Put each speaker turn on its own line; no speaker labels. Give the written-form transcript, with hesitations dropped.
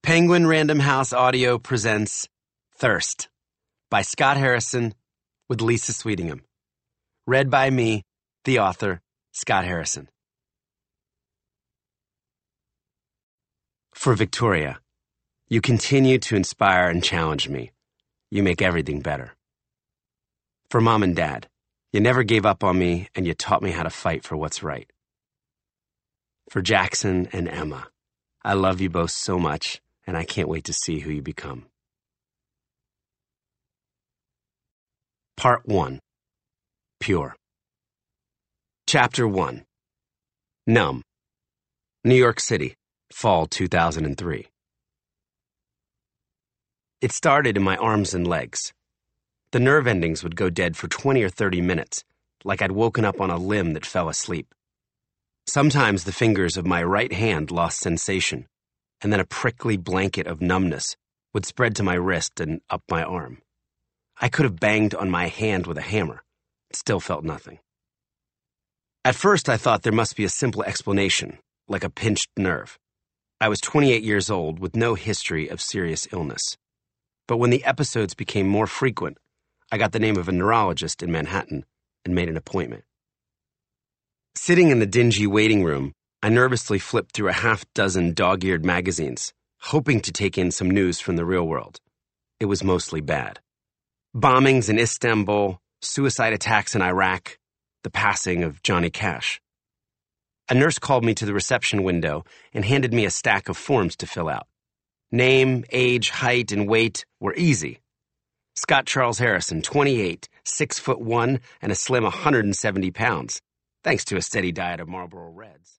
Penguin Random House Audio presents Thirst by Scott Harrison with Lisa Sweetingham. Read by me, the author, Scott Harrison. For Victoria, you continue to inspire and challenge me. You make everything better. For Mom and Dad, you never gave up on me and you taught me how to fight for what's right. For Jackson and Emma, I love you both so much, and I can't wait to see who you become. Part 1. Pure. Chapter 1. Numb. New York City, fall 2003. It started in my arms and legs. The nerve endings would go dead for 20 or 30 minutes, like I'd woken up on a limb that fell asleep. Sometimes the fingers of my right hand lost sensation, and then a prickly blanket of numbness would spread to my wrist and up my arm. I could have banged on my hand with a hammer. It still felt nothing. At first, I thought there must be a simple explanation, like a pinched nerve. I was 28 years old with no history of serious illness. But when the episodes became more frequent, I got the name of a neurologist in Manhattan and made an appointment. Sitting in the dingy waiting room, I nervously flipped through a half-dozen dog-eared magazines, hoping to take in some news from the real world. It was mostly bad. Bombings in Istanbul, suicide attacks in Iraq, the passing of Johnny Cash. A nurse called me to the reception window and handed me a stack of forms to fill out. Name, age, height, and weight were easy. Scott Charles Harrison, 28, 6'1", and a slim 170 pounds, thanks to a steady diet of Marlboro Reds.